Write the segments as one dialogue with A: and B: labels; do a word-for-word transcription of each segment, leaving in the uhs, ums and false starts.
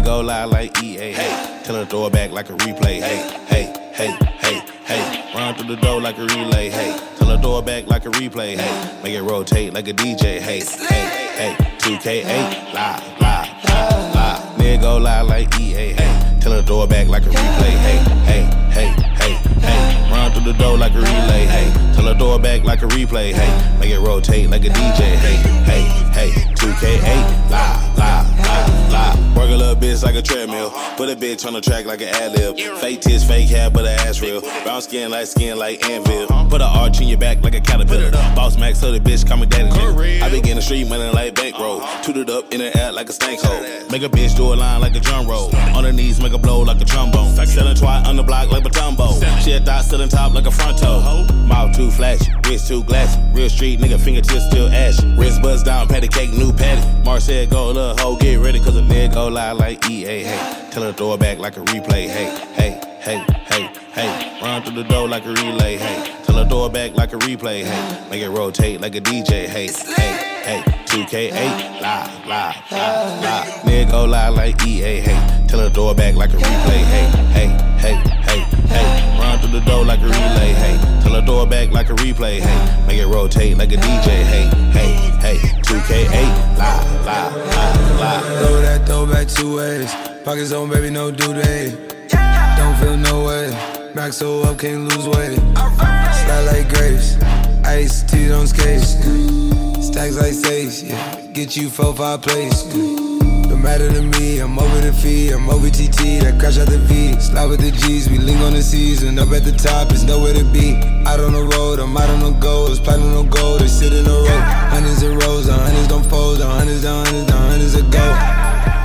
A: Nigga go live like E A, hey. Tell her throw it back like a replay, hey, hey, hey, hey, hey. Run through the door like a relay, hey. Tell her throw it back like a replay, hey. Make it rotate like a D J, hey, hey, hey. two K eight, live, live, live, live. Nigga go live like E A, hey. Tell her throw it back like a replay, hey, hey, hey, hey, hey. Run through the door like a relay, hey. Tell her throw it back like a replay, hey. Make it rotate like a D J, hey, hey, hey. two K eight, live, live, live, live. Work a little bitch like a treadmill. Put a bitch on the track like an ad-lib. Fake tits, fake hair, but her ass real. Brown skin, light skin like Anvil. Put an arch in your back like a caterpillar. Boss Max, so the bitch call me daddy. I be getting the street money like bankroll. Tooted up in the air like a stank hole. Make a bitch do a line like a drum roll. On her knees, make a blow like a trombone. Sellin' twat on the block like a Batumbo. She a thought sitting top like a front toe. Mouth too flashy, wrist too glassy. Real street nigga, fingertips still ashy. Wrist buzz down, patty cake, new patty. Marcel go, little hoe, get ready, cause a nigga go live like E A, hey. Tell her throw it back like a replay, hey, hey, hey, hey, hey. Run through the door like a relay, hey. Tell her throw it back like a replay, hey. Make it rotate like a D J, hey, hey, hey. two K eight, live, live, live, live. Nigga go live like E A, hey. Tell her throw it back like a replay, hey, hey, hey, hey, hey. Run through the door like a relay, hey. Tell her throw it back like a replay, hey. Make it rotate like a D J, hey, hey, hey. two K eight, live, live, live, live.
B: Throw that throw back two ways. Pockets on, baby, no due date. Don't feel no way. Max so up, can't lose weight. Slide like grapes. Ice, teeth on skates. Stacks like sage, yeah. Get you four, five plays. Don't matter to me, I'm over the fee, I'm over T T, that crash out the V. Slide with the G's, we link on the season. Up at the top, it's nowhere to be. Out on the road, I'm out on the goals. Platinum no gold, they sit in a row. Hundreds of rows, the hundreds don't fold. The hundreds, the hundreds, the hundreds a go.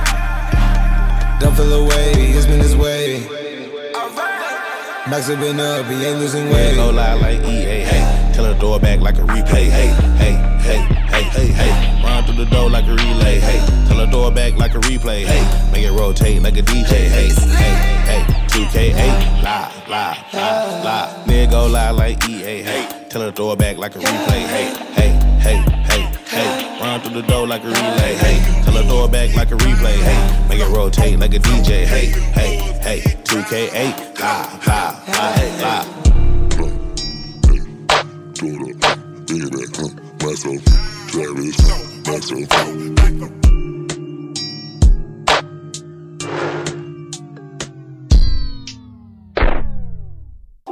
B: Don't feel away, it's been his way. Max have been up, he ain't losing weight.
A: Go live like E A, hey. Tell her throw it back like a replay, hey, hey, hey, hey, hey, hey. Run through the door like a relay, hey. Tell her throw it back like a replay, hey. Make it rotate like a D J, hey, hey, hey. two K eight, live, live, live, live. Nigga go live like E A, hey. Tell her throw it back like a replay, hey, hey, hey, hey, hey. Run through the door like a relay, hey. Tell her throw it back like a replay, hey. Make it rotate like a D J, hey, hey, hey. two K eight, live, live, live, live.
C: Throw it up, bring it back, huh? Myself, Travis, myself.